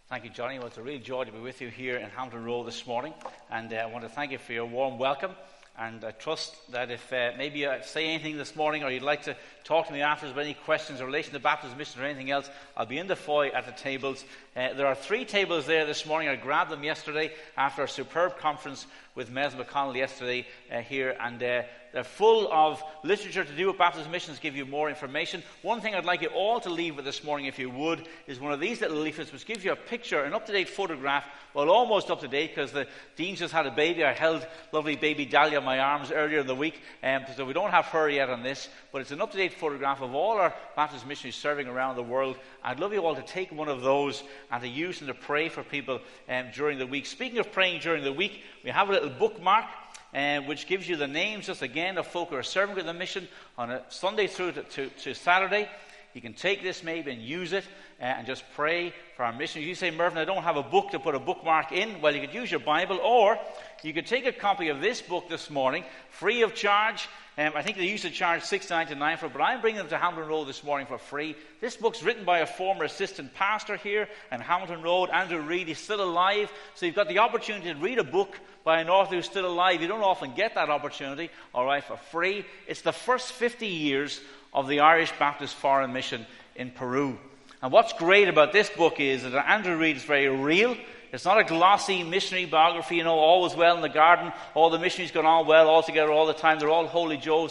Thank you, Johnny. Well, it's a real joy to be with you here in Hamilton Road this morning. And I want to thank you for your warm welcome. And I trust that if maybe you say anything this morning or you'd like to talk to me afterwards about any questions in relation to Baptist mission or anything else, I'll be in the foyer at the tables. There are 3 tables there this morning. I grabbed them yesterday after a superb conference with Mes McConnell yesterday here. And they're full of literature to do with Baptist missions, give you more information. One thing I'd like you all to leave with this morning, if you would, is one of these little leaflets which gives you a picture, an up-to-date photograph. Well, almost up-to-date, because the Dean just had a baby. I held lovely baby Dahlia in my arms earlier in the week, so we don't have her yet on this. But it's an up-to-date photograph of all our Baptist missionaries serving around the world. I'd love you all to take one of those and to use them to pray for people during the week. Speaking of praying during the week, we have a little bookmark which gives you the names, just again, of folk who are serving with the mission on a Sunday through to Saturday. You can take this maybe and use it and just pray for our mission. You say, Mervyn, I don't have a book to put a bookmark in. Well, you could use your Bible, or you could take a copy of this book this morning, free of charge. I think they used to charge $6.99 for it, but I'm bringing them to Hamilton Road this morning for free. This book's written by a former assistant pastor here in Hamilton Road, Andrew Reid. He's still alive, so you've got the opportunity to read a book by an author who's still alive. You don't often get that opportunity, all right, for free. It's the first 50 years of the Irish Baptist Foreign Mission in Peru. And what's great about this book is that Andrew Reid is very real. It's not a glossy missionary biography, all was well in the garden, all the missionaries got on well all together all the time, they're all holy Joes.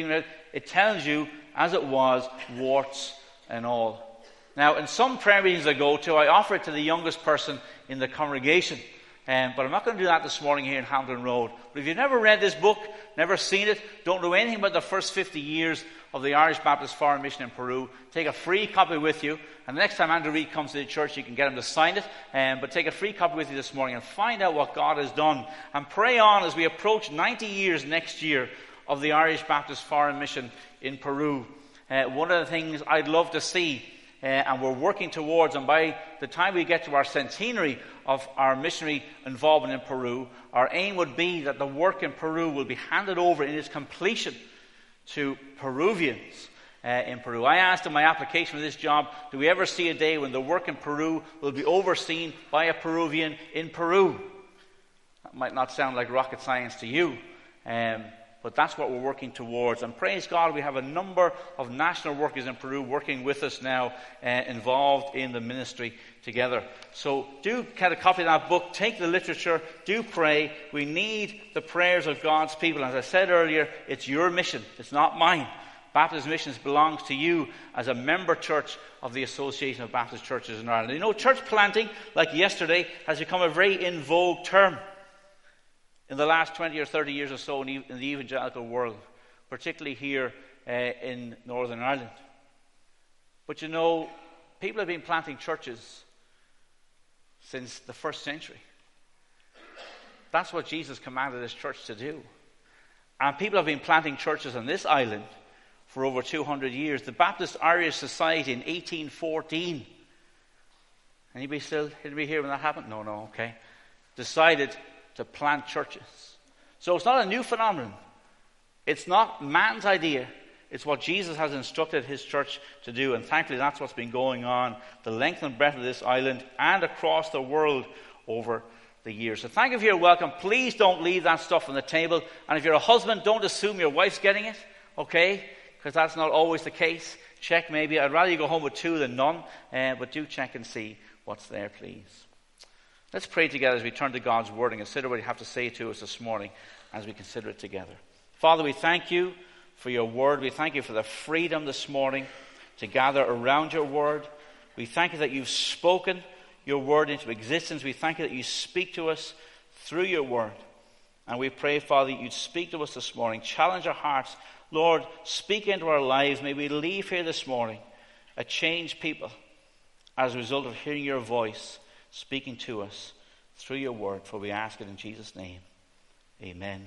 It tells you, as it was, warts and all. Now, in some prayer meetings I go to, I offer it to the youngest person in the congregation. But I'm not going to do that this morning here in Hamilton Road. But if you've never read this book, never seen it, don't know anything about the first 50 years of the Irish Baptist Foreign Mission in Peru, take a free copy with you. And the next time Andrew Reid comes to the church, you can get him to sign it. But take a free copy with you this morning and find out what God has done. And pray on as we approach 90 years next year of the Irish Baptist Foreign Mission in Peru. One of the things I'd love to see, and we're working towards, and by the time we get to our centenary of our missionary involvement in Peru, our aim would be that the work in Peru will be handed over in its completion to Peruvians in Peru. I asked in my application for this job, do we ever see a day when the work in Peru will be overseen by a Peruvian in Peru? That might not sound like rocket science to you, but that's what we're working towards. And praise God, we have a number of national workers in Peru working with us now, involved in the ministry together. So do get a copy of that book, take the literature, do pray. We need the prayers of God's people. As I said earlier, it's your mission, it's not mine. Baptist Missions belongs to you as a member church of the Association of Baptist Churches in Ireland. Church planting, like yesterday, has become a very in vogue term in the last 20 or 30 years or so in the evangelical world, particularly here in Northern Ireland. But people have been planting churches since the first century. That's what Jesus commanded his church to do. And people have been planting churches on this island for over 200 years. The Baptist Irish Society in 1814. Anybody here when that happened? No, okay. Decided to plant churches. So it's not a new phenomenon. It's not man's idea. It's what Jesus has instructed his church to do. And thankfully that's what's been going on the length and breadth of this island and across the world over the years. So thank you for your welcome. Please don't leave that stuff on the table. And if you're a husband, don't assume your wife's getting it. Okay? Because that's not always the case. Check maybe. I'd rather you go home with 2 than none. But do check and see what's there, please. Let's pray together as we turn to God's word and consider what you have to say to us this morning as we consider it together. Father, we thank you for your word. We thank you for the freedom this morning to gather around your word. We thank you that you've spoken your word into existence. We thank you that you speak to us through your word. And we pray, Father, that you'd speak to us this morning. Challenge our hearts. Lord, speak into our lives. May we leave here this morning a changed people as a result of hearing your voice speaking to us through your word. For we ask it in Jesus' name. Amen.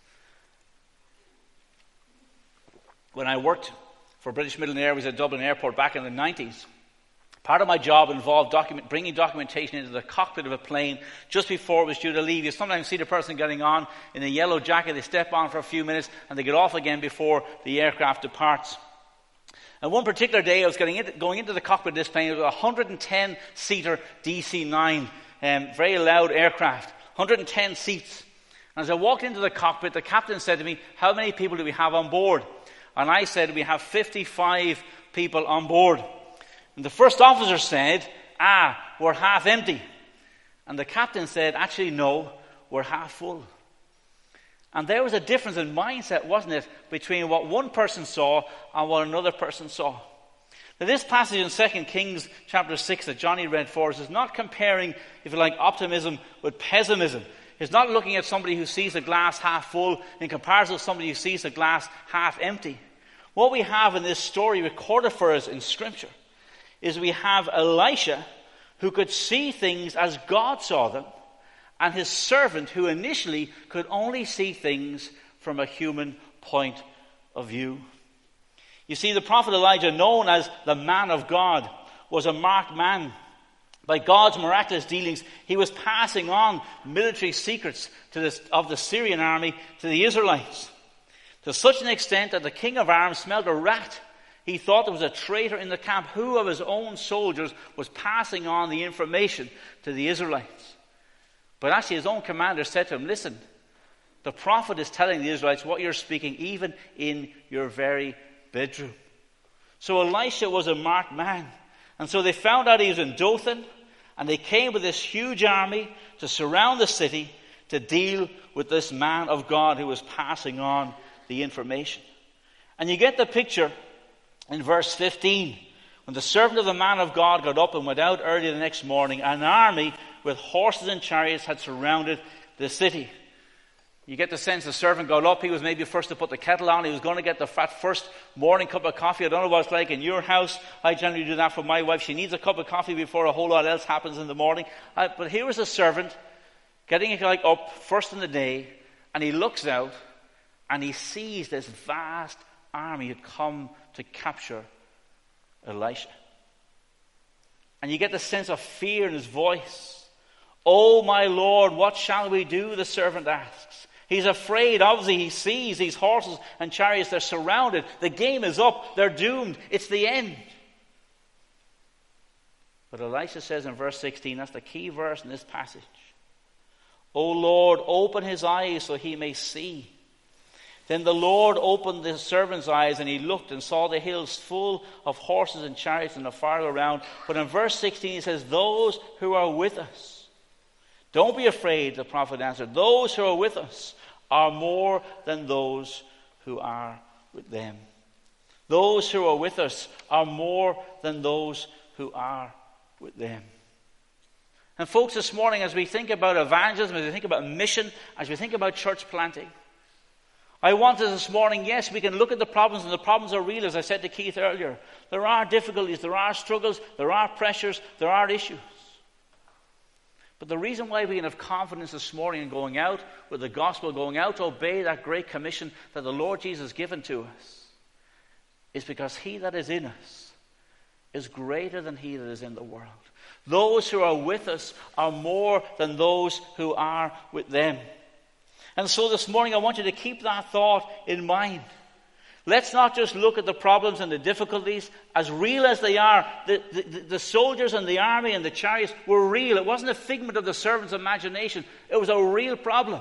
When I worked for British Midland Airways at Dublin Airport back in the 90s, part of my job involved bringing documentation into the cockpit of a plane just before it was due to leave. You sometimes see the person getting on in a yellow jacket, they step on for a few minutes and they get off again before the aircraft departs. And one particular day, I was going into the cockpit of this plane. It was a 110-seater DC-9, very loud aircraft, 110 seats. And as I walked into the cockpit, the captain said to me, "How many people do we have on board?" And I said, "We have 55 people on board." And the first officer said, "We're half empty." And the captain said, "Actually, no, we're half full." And there was a difference in mindset, wasn't it, between what one person saw and what another person saw. Now, this passage in 2 Kings chapter 6 that Johnny read for us is not comparing, if you like, optimism with pessimism. It's not looking at somebody who sees the glass half full in comparison to somebody who sees the glass half empty. What we have in this story recorded for us in Scripture is we have Elisha who could see things as God saw them, and his servant who initially could only see things from a human point of view. You see, the prophet Elijah, known as the man of God, was a marked man. By God's miraculous dealings, he was passing on military secrets of the Syrian army to the Israelites, to such an extent that the king of Aram smelled a rat. He thought there was a traitor in the camp. Who of his own soldiers was passing on the information to the Israelites? But actually his own commander said to him, "Listen, the prophet is telling the Israelites what you're speaking even in your very bedroom." So Elisha was a marked man. And so they found out he was in Dothan, and they came with this huge army to surround the city to deal with this man of God who was passing on the information. And you get the picture in verse 15. When the servant of the man of God got up and went out early the next morning, an army with horses and chariots had surrounded the city. You get the sense the servant got up. He was maybe first to put the kettle on. He was going to get the first morning cup of coffee. I don't know what it's like in your house. I generally do that for my wife. She needs a cup of coffee before a whole lot else happens in the morning. But here was a servant getting up first in the day, and he looks out and he sees this vast army had come to capture Elisha. And you get the sense of fear in his voice. "Oh, my Lord, what shall we do?" the servant asks. He's afraid. Obviously, he sees these horses and chariots. They're surrounded. The game is up. They're doomed. It's the end. But Elisha says in verse 16, that's the key verse in this passage, "O Lord, open his eyes so he may see." Then the Lord opened the servant's eyes, and he looked and saw the hills full of horses and chariots and the fire around. But in verse 16 he says, "Those who are with us." "Don't be afraid," the prophet answered. "Those who are with us are more than those who are with them." Those who are with us are more than those who are with them. And folks, this morning, as we think about evangelism, as we think about mission, as we think about church planting, I want us this morning, yes, we can look at the problems, and the problems are real, as I said to Keith earlier. There are difficulties, there are struggles, there are pressures, there are issues. But the reason why we can have confidence this morning in going out with the gospel, going out to obey that great commission that the Lord Jesus has given to us, is because he that is in us is greater than he that is in the world. Those who are with us are more than those who are with them. And so this morning I want you to keep that thought in mind. Let's not just look at the problems and the difficulties, as real as they are. The soldiers and the army and the chariots were real. It wasn't a figment of the servant's imagination. It was a real problem.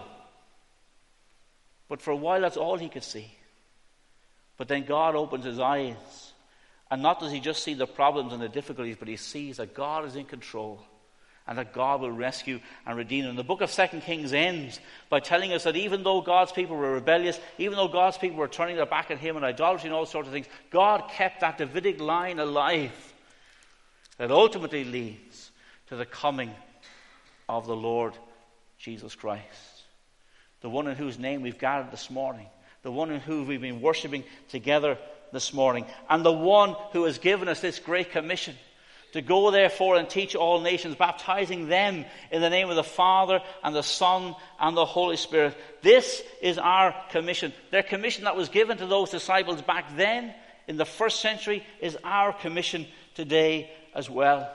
But for a while that's all he could see. But then God opens his eyes. And not does he just see the problems and the difficulties, but he sees that God is in control. And that God will rescue and redeem them. The book of 2 Kings ends by telling us that even though God's people were rebellious, even though God's people were turning their back on him and idolatry and all sorts of things, God kept that Davidic line alive that ultimately leads to the coming of the Lord Jesus Christ. The one in whose name we've gathered this morning. The one in whom we've been worshiping together this morning. And the one who has given us this great commission. To go, therefore, and teach all nations, baptizing them in the name of the Father and the Son and the Holy Spirit. This is our commission. Their commission that was given to those disciples back then in the first century is our commission today as well.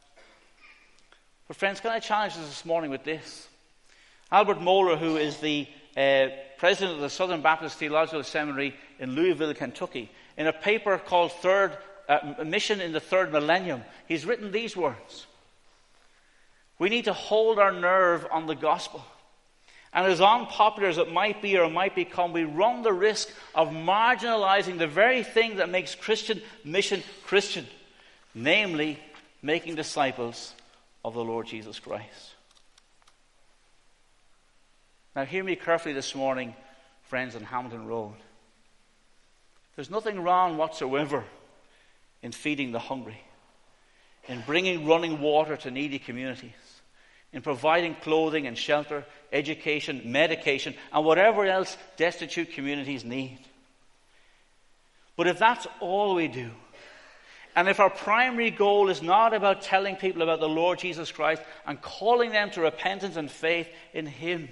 But friends, can I challenge us this morning with this? Albert Mohler, who is the president of the Southern Baptist Theological Seminary in Louisville, Kentucky, in a paper called Mission in the Third Millennium, he's written these words: we need to hold our nerve on the gospel. And as unpopular as it might be or might become, we run the risk of marginalizing the very thing that makes Christian mission Christian, namely making disciples of the Lord Jesus Christ. Now hear me carefully this morning, friends, on Hamilton Road. There's nothing wrong whatsoever in feeding the hungry, in bringing running water to needy communities, in providing clothing and shelter, education, medication, and whatever else destitute communities need. But if that's all we do, and if our primary goal is not about telling people about the Lord Jesus Christ and calling them to repentance and faith in Him,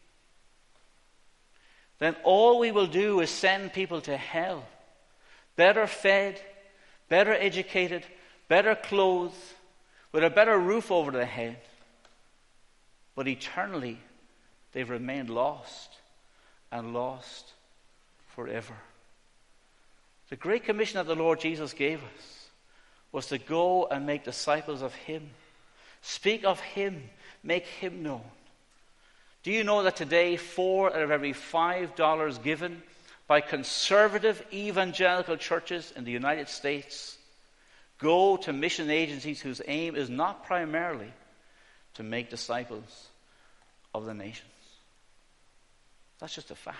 then all we will do is send people to hell, better fed, better educated, better clothed, with a better roof over their head. But eternally, they've remained lost, and lost forever. The Great Commission that the Lord Jesus gave us was to go and make disciples of Him. Speak of Him. Make Him known. Do you know that today 4 out of every $5 given by conservative evangelical churches in the United States go to mission agencies whose aim is not primarily to make disciples of the nations? That's just a fact.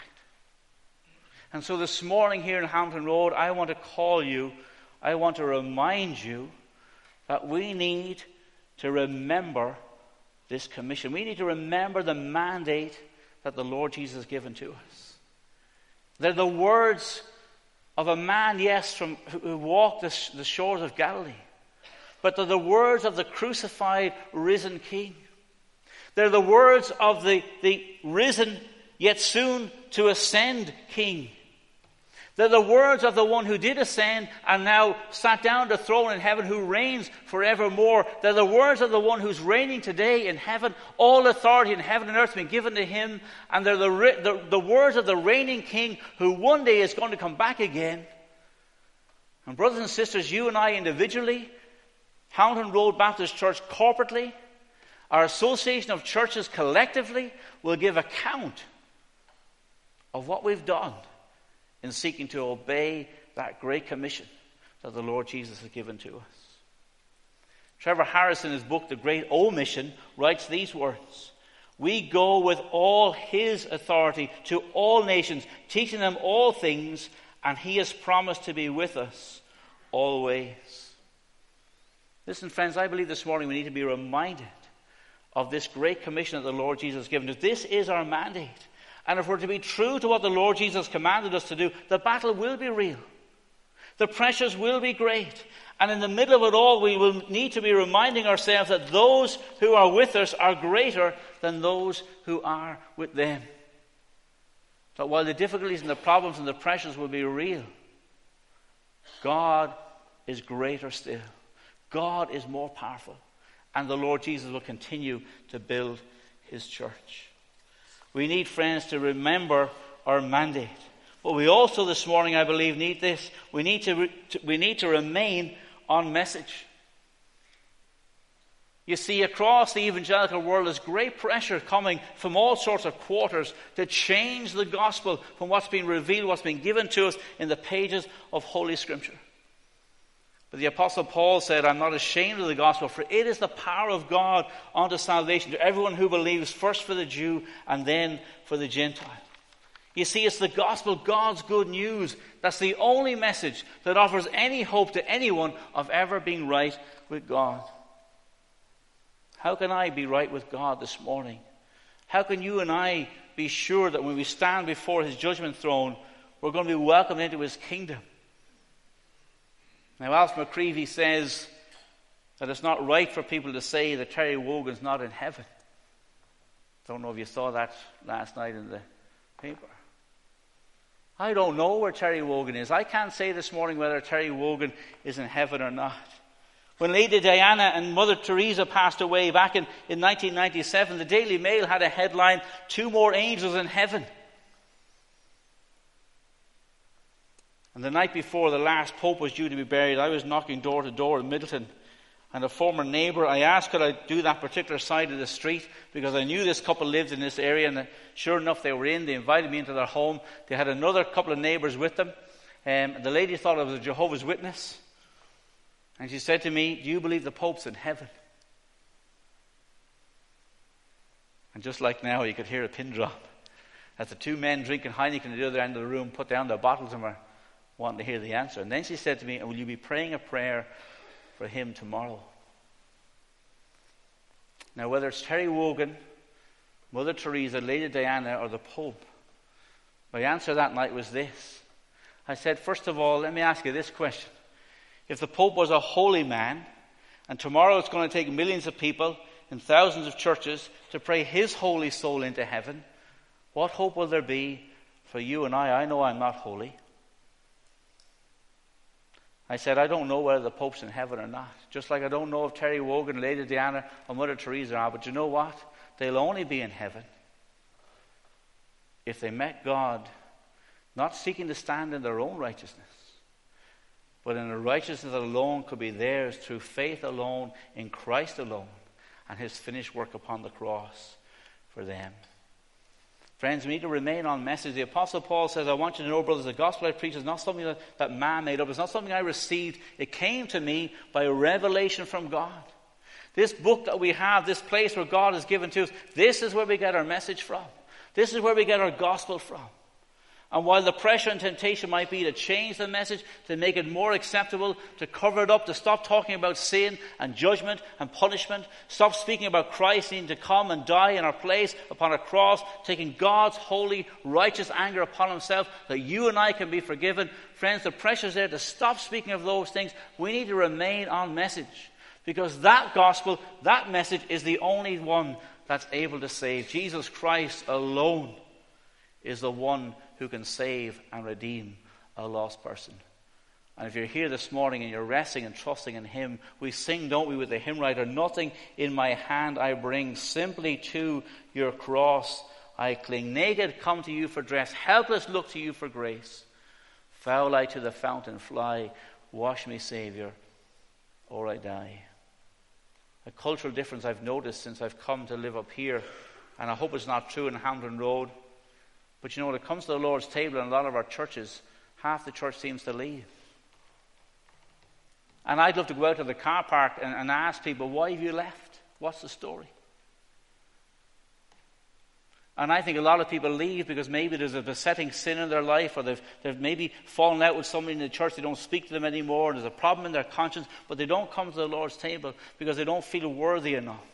And so this morning here in Hamilton Road, I want to call you, I want to remind you that we need to remember this commission. We need to remember the mandate that the Lord Jesus has given to us. They're the words of a man, yes, who walked the shores of Galilee, but they're the words of the crucified, risen King. They're the words of the risen, yet soon to ascend King. They're the words of the one who did ascend and now sat down on the throne in heaven, who reigns forevermore. They're the words of the one who's reigning today in heaven. All authority in heaven and earth has been given to Him. And they're the words of the reigning King who one day is going to come back again. And brothers and sisters, you and I individually, Hamilton Road Baptist Church corporately, our association of churches collectively, will give account of what we've done in seeking to obey that great commission that the Lord Jesus has given to us. Trevor Harris, in his book, The Great Omission, writes these words: we go with all His authority to all nations, teaching them all things, and He has promised to be with us always. Listen, friends, I believe this morning we need to be reminded of this great commission that the Lord Jesus has given us. This is our mandate. And if we're to be true to what the Lord Jesus commanded us to do, the battle will be real. The pressures will be great. And in the middle of it all, we will need to be reminding ourselves that those who are with us are greater than those who are with them. That while the difficulties and the problems and the pressures will be real, God is greater still. God is more powerful. And the Lord Jesus will continue to build His church. We need, friends, to remember our mandate. But we also this morning, I believe, need this. We need to remain on message. You see, across the evangelical world, there's great pressure coming from all sorts of quarters to change the gospel from what's been revealed, what's been given to us in the pages of Holy Scripture. But the Apostle Paul said, I'm not ashamed of the gospel, for it is the power of God unto salvation to everyone who believes, first for the Jew and then for the Gentile. You see, it's the gospel, God's good news. That's the only message that offers any hope to anyone of ever being right with God. How can I be right with God this morning? How can you and I be sure that when we stand before His judgment throne, we're going to be welcomed into His kingdom? Now, Alf McCreevy says that it's not right for people to say that Terry Wogan's not in heaven. Don't know if you saw that last night in the paper. I don't know where Terry Wogan is. I can't say this morning whether Terry Wogan is in heaven or not. When Lady Diana and Mother Teresa passed away back in 1997, the Daily Mail had a headline, 2 more angels in heaven. And the night before the last Pope was due to be buried, I was knocking door to door in Middleton. And a former neighbour, I asked could I do that particular side of the street because I knew this couple lived in this area, and sure enough they were in. They invited me into their home. They had another couple of neighbours with them. The lady thought I was a Jehovah's Witness. And she said to me, do you believe the Pope's in heaven? And just like now, you could hear a pin drop as the two men drinking Heineken at the other end of the room put down their bottles and were wanting to hear the answer. And then she said to me, and will you be praying a prayer for him tomorrow? Now, whether it's Terry Wogan, Mother Teresa, Lady Diana, or the Pope, my answer that night was this. I said, first of all, let me ask you this question. If the Pope was a holy man, and tomorrow it's going to take millions of people in thousands of churches to pray his holy soul into heaven, what hope will there be for you and I? I know I'm not holy. I said, I don't know whether the Pope's in heaven or not. Just like I don't know if Terry Wogan, Lady Diana, or Mother Teresa are. But you know what? They'll only be in heaven if they met God, not seeking to stand in their own righteousness, but in a righteousness that alone could be theirs through faith alone, in Christ alone, and his finished work upon the cross for them. Friends, we need to remain on message. The Apostle Paul says, I want you to know, brothers, the gospel I preach is not something that man made up. It's not something I received. It came to me by a revelation from God. This book that we have, this place where God has given to us, this is where we get our message from. This is where we get our gospel from. And while the pressure and temptation might be to change the message, to make it more acceptable, to cover it up, to stop talking about sin and judgment and punishment, stop speaking about Christ needing to come and die in our place upon a cross, taking God's holy, righteous anger upon himself that you and I can be forgiven. Friends, the pressure is there to stop speaking of those things. We need to remain on message because that gospel, that message is the only one that's able to save. Jesus Christ alone is the one who can save and redeem a lost person. And if you're here this morning and you're resting and trusting in him, we sing, don't we, with the hymn writer, nothing in my hand I bring, simply to your cross I cling. Naked come to you for dress, helpless look to you for grace. Foul I to the fountain fly, wash me, Saviour, or I die. A cultural difference I've noticed since I've come to live up here, and I hope it's not true in Hampton Road. But you know, when it comes to the Lord's table in a lot of our churches, half the church seems to leave. And I'd love to go out to the car park and ask people, why have you left? What's the story? And I think a lot of people leave because maybe there's a besetting sin in their life, or they've maybe fallen out with somebody in the church, they don't speak to them anymore, and there's a problem in their conscience, but they don't come to the Lord's table because they don't feel worthy enough.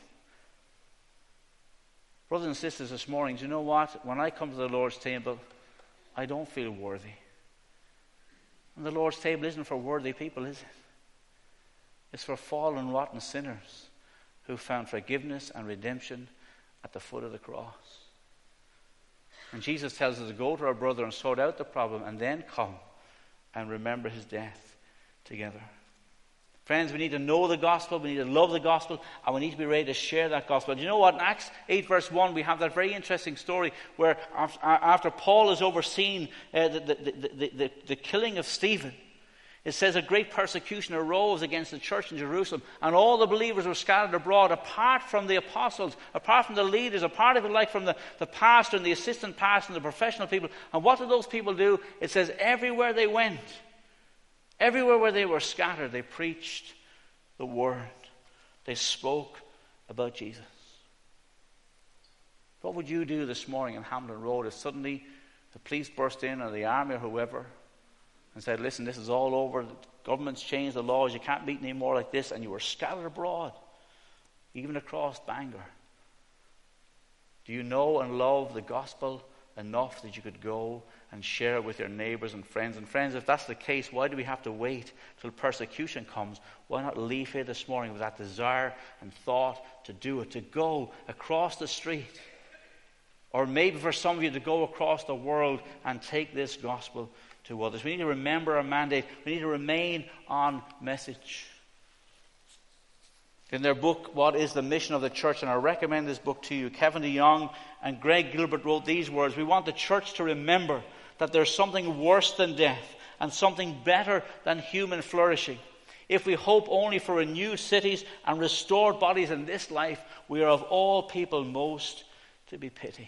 Brothers and sisters, this morning, do you know what? When I come to the Lord's table, I don't feel worthy. And the Lord's table isn't for worthy people, is it? It's for fallen, rotten sinners who found forgiveness and redemption at the foot of the cross. And Jesus tells us to go to our brother and sort out the problem and then come and remember his death together. Friends, we need to know the gospel, we need to love the gospel, and we need to be ready to share that gospel. Do you know what? In Acts 8 verse 1, we have that very interesting story where after Paul has overseen the killing of Stephen, it says a great persecution arose against the church in Jerusalem, and all the believers were scattered abroad, apart from the apostles, apart from the leaders, apart, if you like, from the pastor and the assistant pastor and the professional people. And what did those people do? It says everywhere they went, everywhere where they were scattered, they preached the word. They spoke about Jesus. What would you do this morning on Hampton Road if suddenly the police burst in, or the army, or whoever, and said, listen, this is all over, the government's changed the laws, you can't meet anymore like this, and you were scattered abroad, even across Bangor? Do you know and love the gospel enough that you could go and share it with your neighbors and friends? And friends, if that's the case, why do we have to wait till persecution comes? Why not leave here this morning with that desire and thought to do it, to go across the street, or maybe for some of you to go across the world and take this gospel to others? We need to remember our mandate. We need to remain on message. In their book, What is the Mission of the Church? And I recommend this book to you, Kevin DeYoung and Greg Gilbert wrote these words: we want the church to remember that there's something worse than death, and something better than human flourishing. If we hope only for renewed cities and restored bodies in this life, we are of all people most to be pitied.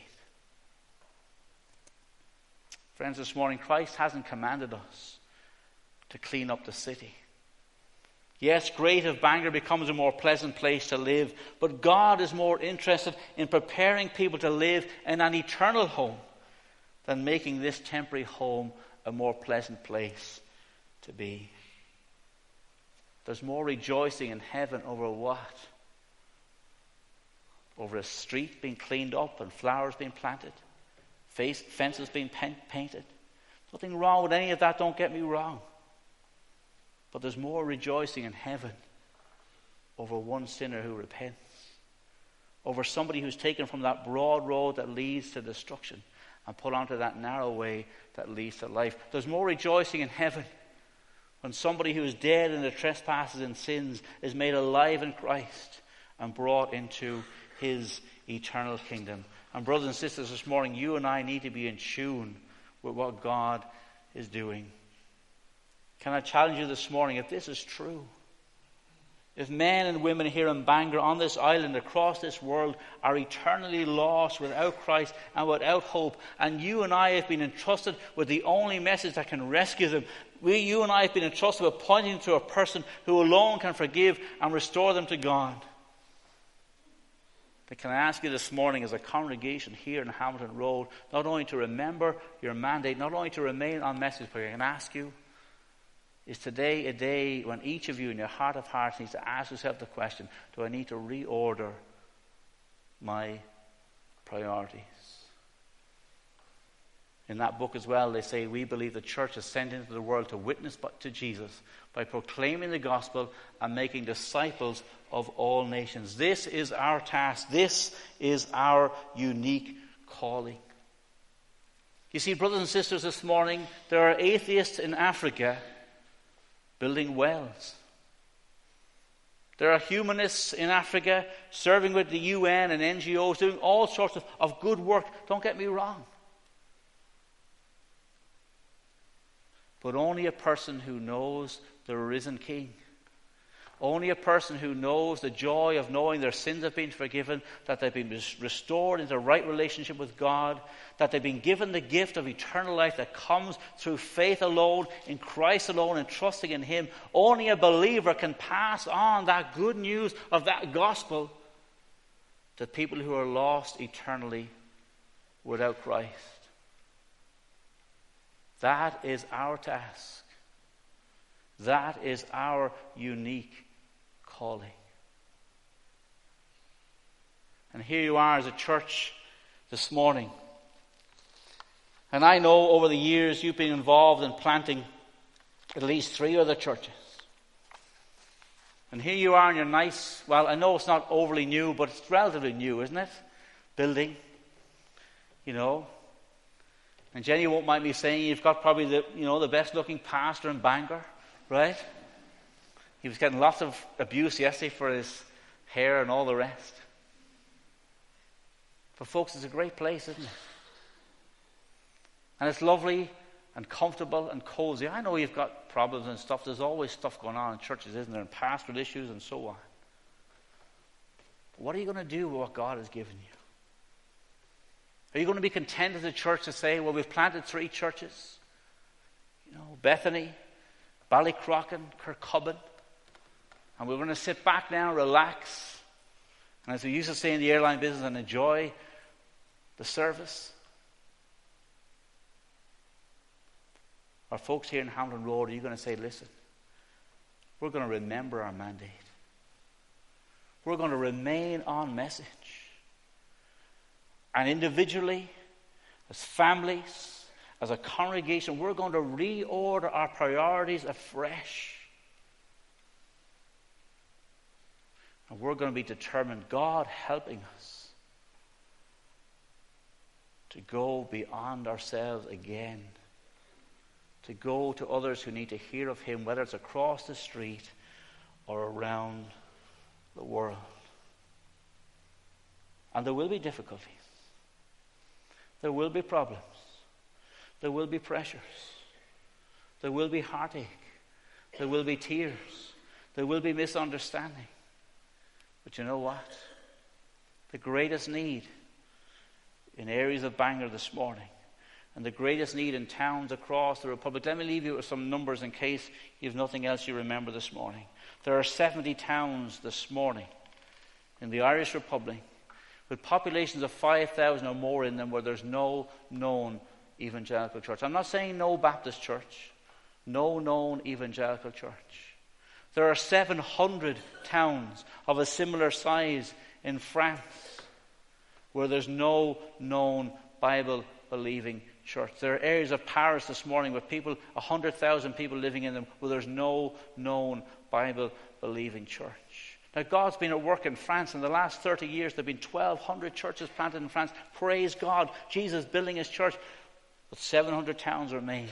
Friends, this morning, Christ hasn't commanded us to clean up the city. Yes, great if Bangor becomes a more pleasant place to live, but God is more interested in preparing people to live in an eternal home than making this temporary home a more pleasant place to be. There's more rejoicing in heaven over what? Over a street being cleaned up and flowers being planted, fences being painted. Nothing wrong with any of that, don't get me wrong. But there's more rejoicing in heaven over one sinner who repents, over somebody who's taken from that broad road that leads to destruction and put onto that narrow way that leads to life. There's more rejoicing in heaven when somebody who is dead in their trespasses and sins is made alive in Christ and brought into his eternal kingdom. And brothers and sisters, this morning, you and I need to be in tune with what God is doing. Can I challenge you this morning, if this is true, if men and women here in Bangor, on this island, across this world, are eternally lost without Christ and without hope, and you and I have been entrusted with the only message that can rescue them, you and I have been entrusted with pointing to a person who alone can forgive and restore them to God, then can I ask you this morning as a congregation here in Hamilton Road, not only to remember your mandate, not only to remain on message, but I can ask you, is today a day when each of you in your heart of hearts needs to ask yourself the question, do I need to reorder my priorities? In that book as well, they say, we believe the church is sent into the world to witness to Jesus by proclaiming the gospel and making disciples of all nations. This is our task. This is our unique calling. You see, brothers and sisters, this morning, there are atheists in Africa building wells. There are humanists in Africa serving with the UN and NGOs, doing all sorts of good work. Don't get me wrong. But only a person who knows the risen King, only a person who knows the joy of knowing their sins have been forgiven, that they've been restored into right relationship with God, that they've been given the gift of eternal life that comes through faith alone, in Christ alone, and trusting in Him. Only a believer can pass on that good news of that gospel to people who are lost eternally without Christ. That is our task. That is our unique calling. And here you are as a church this morning. And I know over the years you've been involved in planting at least 3 other churches. And here you are in your nice, well, I know it's not overly new, but it's relatively new, isn't it? Building, you know. And Jenny won't mind me saying you've got probably the best looking pastor in Bangor, right? He was getting lots of abuse yesterday for his hair and all the rest. But folks, it's a great place, isn't it? And it's lovely and comfortable and cozy. I know you've got problems and stuff. There's always stuff going on in churches, isn't there? And pastoral issues and so on. But what are you going to do with what God has given you? Are you going to be content as a church to say, well, we've planted 3 churches? You know, Bethany, Ballycrockin, Kirkcudbright. And we're going to sit back now, relax, and as we used to say in the airline business, and enjoy the service. Our folks here in Hamilton Road, are you going to say, listen, we're going to remember our mandate. We're going to remain on message. And individually, as families, as a congregation, we're going to reorder our priorities afresh. And we're going to be determined, God helping us, to go beyond ourselves again. To go to others who need to hear of Him, whether it's across the street or around the world. And there will be difficulties. There will be problems. There will be pressures. There will be heartache. There will be tears. There will be misunderstanding. But you know what? The greatest need in areas of Bangor this morning, and the greatest need in towns across the Republic. Let me leave you with some numbers in case you have nothing else you remember this morning. There are 70 towns this morning in the Irish Republic with populations of 5,000 or more in them where there's no known evangelical church. I'm not saying no Baptist church, no known evangelical church. There are 700 towns of a similar size in France where there's no known Bible-believing church. There are areas of Paris this morning with 100,000 people living in them where there's no known Bible-believing church. Now, God's been at work in France. In the last 30 years, there have been 1,200 churches planted in France. Praise God. Jesus building his church. But 700 towns remain.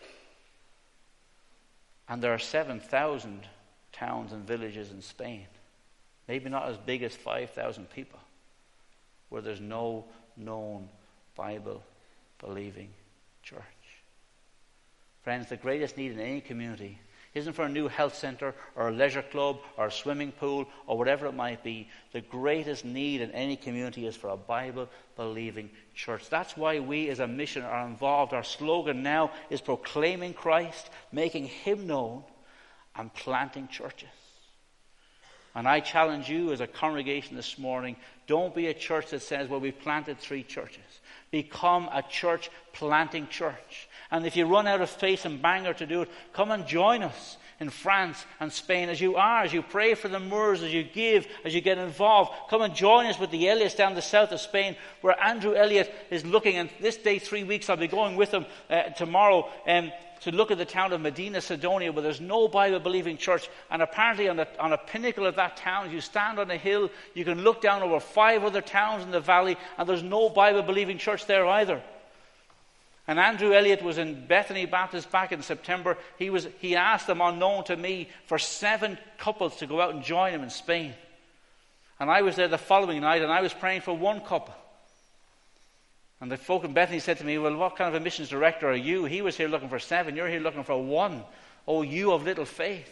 And there are 7,000 towns and villages in Spain. Maybe not as big as 5,000 people, where there's no known Bible-believing church. Friends, the greatest need in any community isn't for a new health center or a leisure club or a swimming pool or whatever it might be. The greatest need in any community is for a Bible-believing church. That's why we as a mission are involved. Our slogan now is proclaiming Christ, making him known, and planting churches. And I challenge you as a congregation this morning, don't be a church that says, well, we've planted 3 churches. Become a church planting church. And if you run out of space in Bangor to do it, come and join us in France and Spain as you pray for the Moors, as you give, as you get involved. Come and join us with the Elliots down the south of Spain, where Andrew Elliott is looking, and this day 3 weeks I'll be going with him tomorrow to look at the town of Medina, Sidonia, where there's no Bible-believing church. And apparently on a pinnacle of that town, you stand on a hill, you can look down over 5 other towns in the valley, and there's no Bible-believing church there either. And Andrew Elliott was in Bethany Baptist back in September. He asked them, unknown to me, for 7 couples to go out and join him in Spain. And I was there the following night, and I was praying for 1 couple. And the folk in Bethany said to me, well, what kind of a missions director are you? He was here looking for 7. You're here looking for 1. Oh, you of little faith.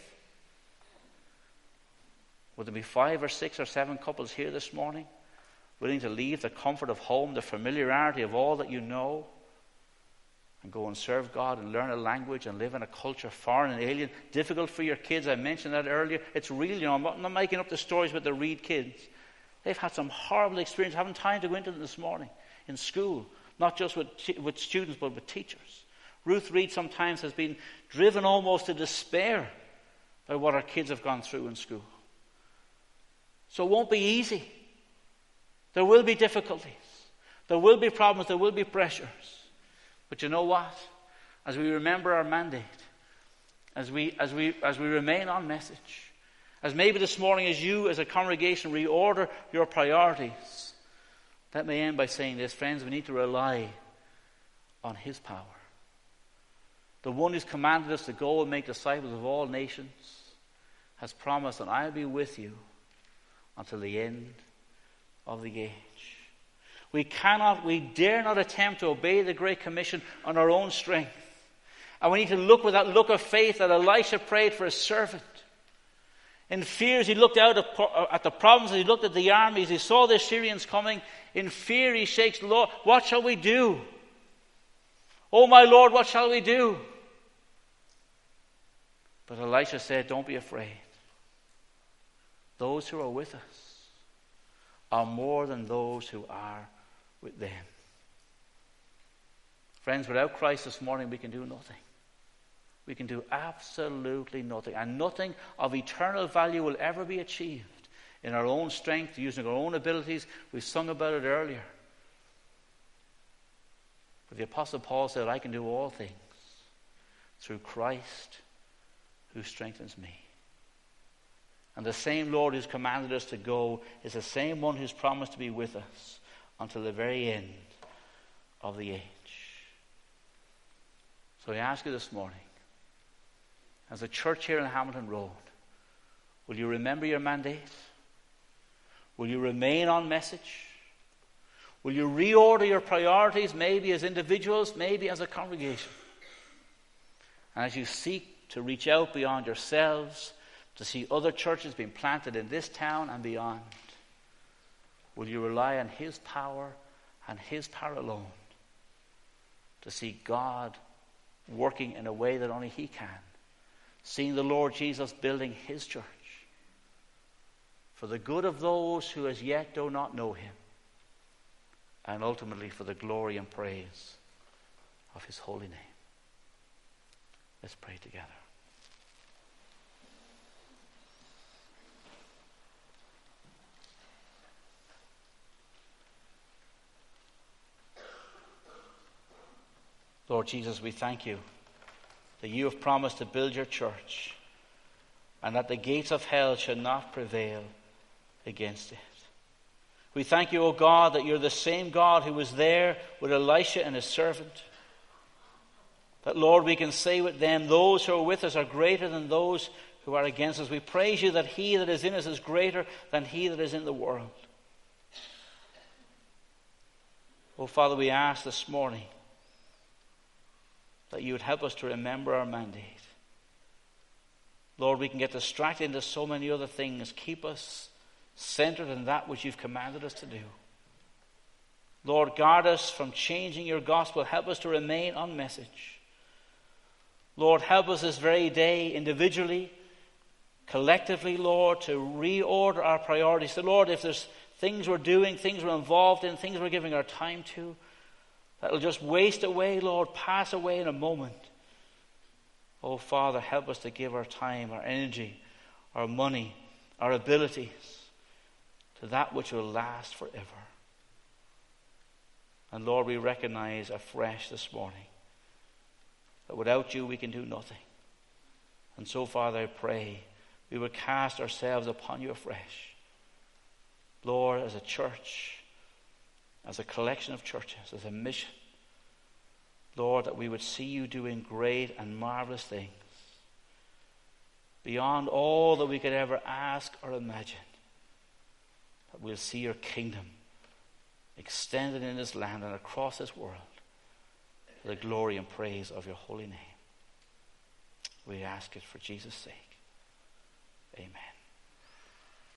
Would there be 5 or 6 or 7 couples here this morning willing to leave the comfort of home, the familiarity of all that you know, and go and serve God and learn a language and live in a culture foreign and alien? Difficult for your kids. I mentioned that earlier. It's real. I'm not making up the stories with the Reed kids. They've had some horrible experience. I haven't time to go into them this morning. In school, not just with students, but with teachers. Ruth Reed sometimes has been driven almost to despair by what our kids have gone through in school. So it won't be easy. There will be difficulties. There will be problems. There will be pressures. But you know what? As we remember our mandate, as we remain on message, as maybe this morning as you as a congregation reorder your priorities, let me end by saying this, friends, we need to rely on his power. The one who's commanded us to go and make disciples of all nations has promised that I'll be with you until the end of the age. We dare not attempt to obey the Great Commission on our own strength. And we need to look with that look of faith that Elisha prayed for his servant. In fear, as he looked out at the problems, as he looked at the armies, he saw the Syrians coming. In fear, he shakes, Lord, what shall we do? Oh, my Lord, what shall we do? But Elisha said, don't be afraid. Those who are with us are more than those who are with them. Friends, without Christ this morning, we can do nothing. We can do absolutely nothing. And nothing of eternal value will ever be achieved in our own strength, using our own abilities. We sung about it earlier. But the Apostle Paul said, I can do all things through Christ who strengthens me. And the same Lord who's commanded us to go is the same one who's promised to be with us until the very end of the age. So I ask you this morning, as a church here in Hamilton Road, will you remember your mandate? Will you remain on message? Will you reorder your priorities, maybe as individuals, maybe as a congregation? And as you seek to reach out beyond yourselves, to see other churches being planted in this town and beyond, will you rely on his power and his power alone to see God working in a way that only he can, seeing the Lord Jesus building his church for the good of those who as yet do not know him, and ultimately for the glory and praise of his holy name. Let's pray together. Lord Jesus, we thank you that you have promised to build your church and that the gates of hell shall not prevail against it. We thank you, O God, that you're the same God who was there with Elisha and his servant. That, Lord, we can say with them, those who are with us are greater than those who are against us. We praise you that he that is in us is greater than he that is in the world. Oh, Father, we ask this morning that you would help us to remember our mandate. Lord, we can get distracted into so many other things. Keep us centered in that which you've commanded us to do. Lord, guard us from changing your gospel. Help us to remain on message. Lord, help us this very day, individually, collectively, Lord, to reorder our priorities. So, Lord, if there's things we're doing, things we're involved in, things we're giving our time to, that'll just waste away, Lord, pass away in a moment. Oh, Father, help us to give our time, our energy, our money, our abilities to that which will last forever. And Lord, we recognize afresh this morning that without you we can do nothing. And so, Father, I pray we would cast ourselves upon you afresh. Lord, as a church, as a collection of churches, as a mission, Lord, that we would see you doing great and marvelous things beyond all that we could ever ask or imagine. That we'll see your kingdom extended in this land and across this world for the glory and praise of your holy name. We ask it for Jesus' sake. Amen.